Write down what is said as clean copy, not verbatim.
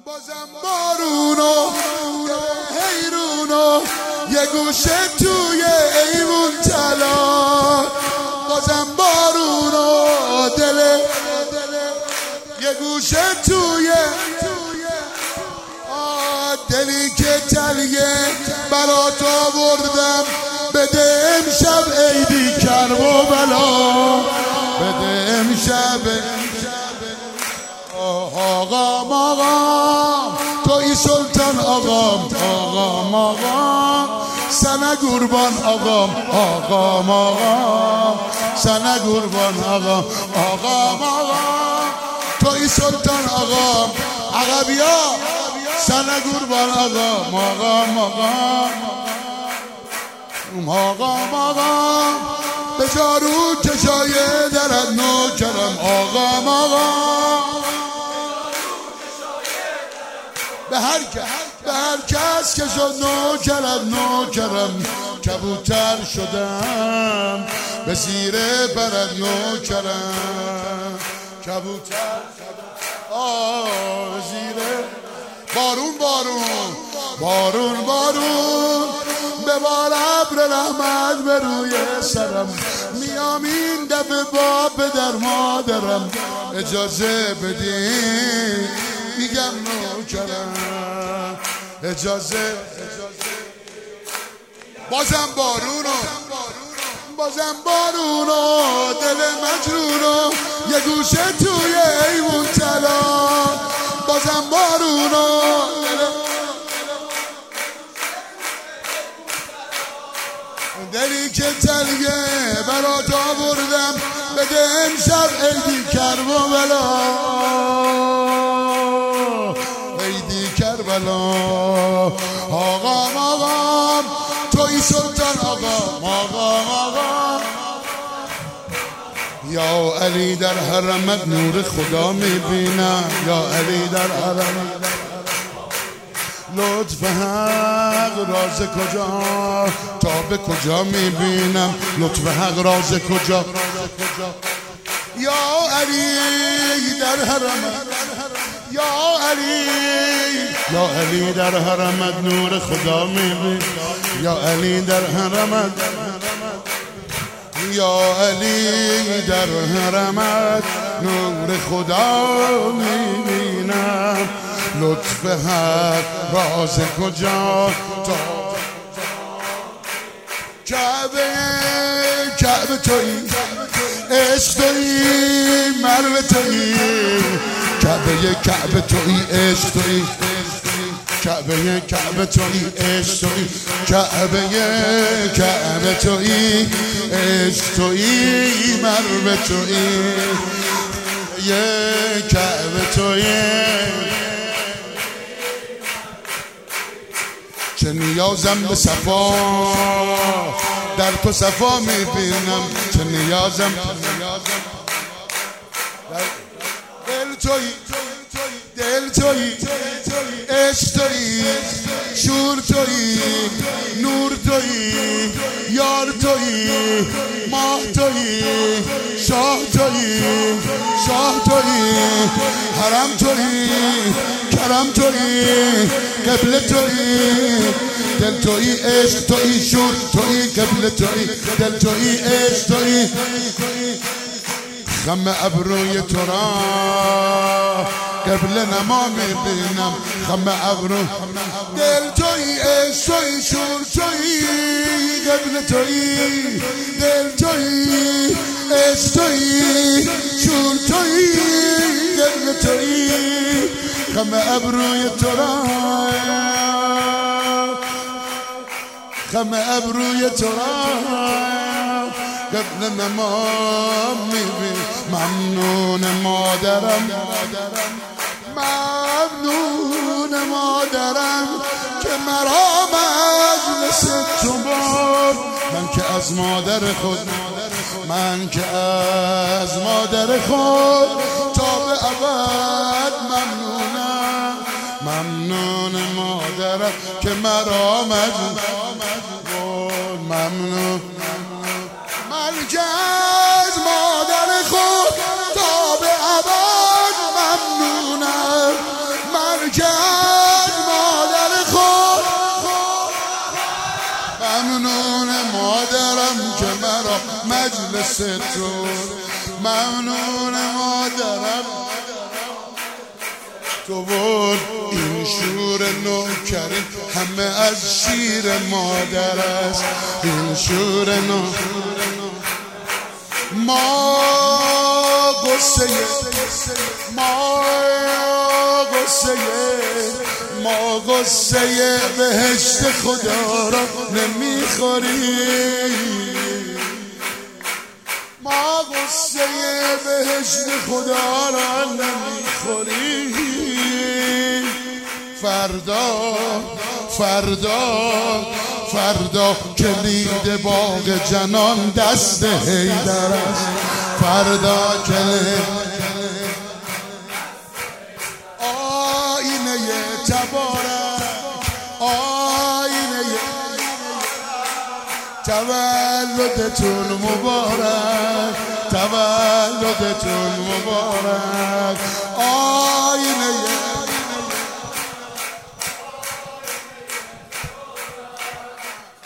بازم بارونو حیرونو یه گوشه توی ایوون طلا بازم بارونو دل یه گوشه توی دلی که تلیه برات آوردم بده امشب عیدی کرب و بلا بده امشب آقام آقام توی سلطان آقام آقام آقام سنه قربان آقام آقام آقام سنه قربان آقام آقام آقام توی سلطان آقام عقبیا سنه قربان آقام آقام آقام آقام آقام به جارو چشای درد نوکرم آقام آقام به هر کس که شد نوکرم کبوتر شدم به زیر برد نوکرم کبوتر زیر بارون ببار ابر رحمت به روی سرم میام این دفعه با پدر مادرم اجازه بدین میگم نوکرم اجازه بازم بارونو دل مجرونو یه گوشه توی ایوون طلا بازم بارونو دلی که تلیه برات آوردم بده امشب عیدی کرب و بلا عیدی کربلا آقام آقام توی سلطان آقام آقام آقام یا علی در حرمت نور خدا میبینم یا علی در حرمت لطف حق راز کجا تا به کجا میبینم لطف حق راز کجا یا علی در حرمت یا علی در حرمت نور خدا میبینم یا علی در حرمت یا علی در حرمت نور خدا میبینم لطف حق راز کجا تا کعبه تویی عشق تویی مرو تویی کعبه تویی عشق تویی کعبه تویی عشق تویی کعبه تویی عشق تویی مرو تویی کعبه تویی چه نیازم به صفا در تو صفا میبینم چه نیازم دل تویی عشق تویی شور تویی نور تویی یار تویی ماه تویی شاه تویی حرم تویی کرم تویی قبله تویی دل تویی عشق تویی شور تویی قبله تویی دل تویی عشق تویی خم ابروی تو را قبل نما میبینم خم ابرو دل تویی عشق تویی شور تویی قبل تویی دل تویی عشق تویی شور تویی قبل تویی خم ابروی تو را قبل نما میبین ممنون مادرم که مرا مجلس تو برد من که از مادر خود تا به ابد ممنون مادرم که مرا مجلس ممنون من که از مادر خود تا به ابد ممنونم من که مثل تو ممنون مادرم تو بود این شور نوکریم همه از شیر مادر است این شور ما قصه ما قصه بهشت خدا را نمیخوریم ما قصه بهشت خدا را نمیخوریم فردا کلید باغ جنان دست حیدر است فردا کلید آینه تبارک آینه تولدتون مبارک تولدتون مبارک آینه